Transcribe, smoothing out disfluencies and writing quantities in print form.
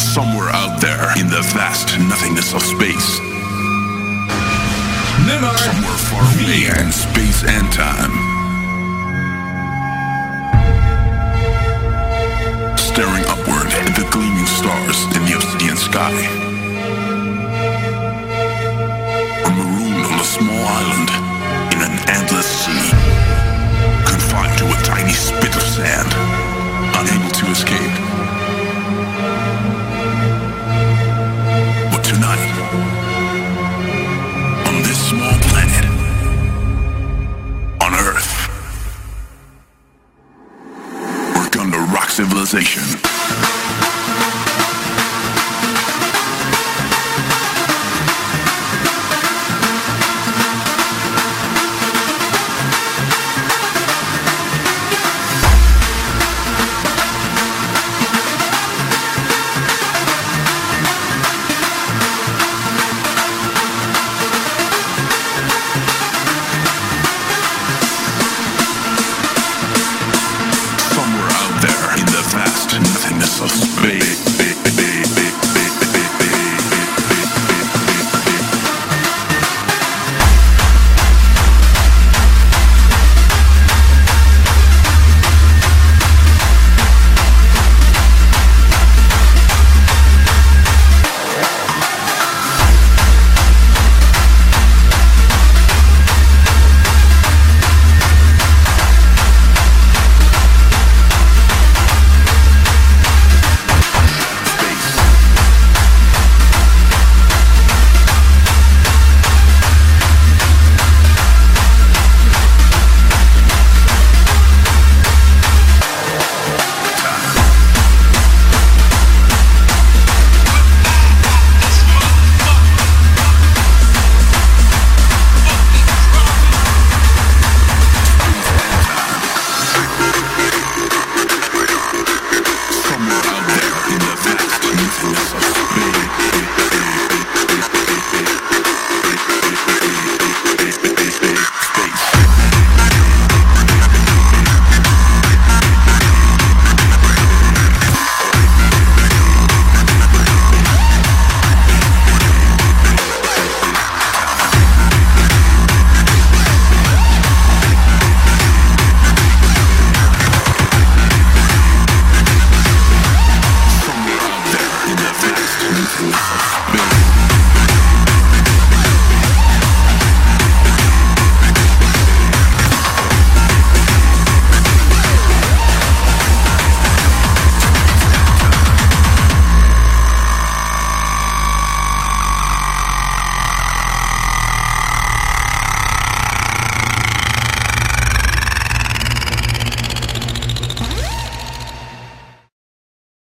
Somewhere out there in the vast nothingness of space. Somewhere far away in space and time. Staring upward at the gleaming stars in the obsidian sky. Or marooned on a small island in an endless sea. Confined to a tiny spit of sand. Unable to escape. But tonight, on this small planet, on Earth, we're gonna rock civilization. Nothingness of space.